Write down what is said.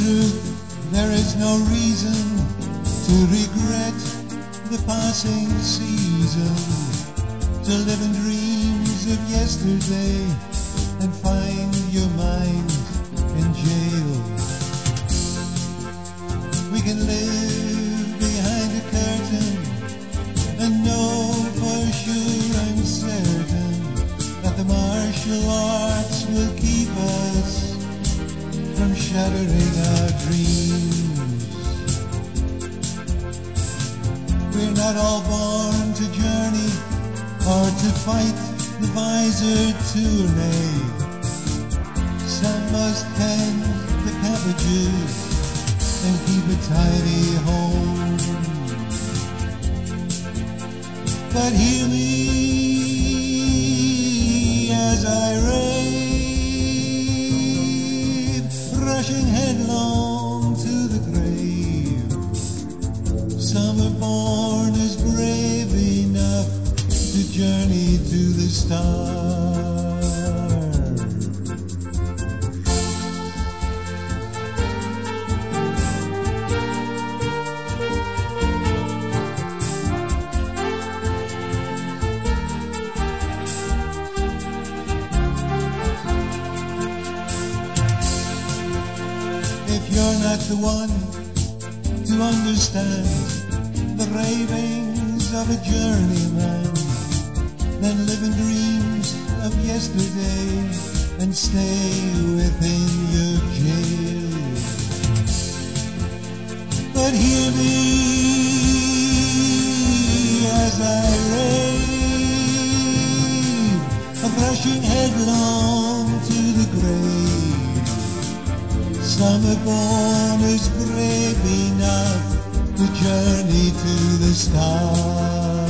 truth, there is no reason to regret the passing season, to live in dreams of yesterday and find your mind in jail. We can live behind a curtain and know for sure and certain that the martial arts will keep us from shattering our dreams. We're not all born to journey or to fight the visor tourney. Some must tend the cabbages and keep a tidy home. But hear me as I rave, rushing headlong to the grave. Some are born as brave enough to journey to the stars. If you're not the one to understand the ravings of a journeyman, then live in dreams of yesterday and stay within your jail. But hear me as I rave, rushing headlong to the grave. Some are born as brave enough to journey to the stars.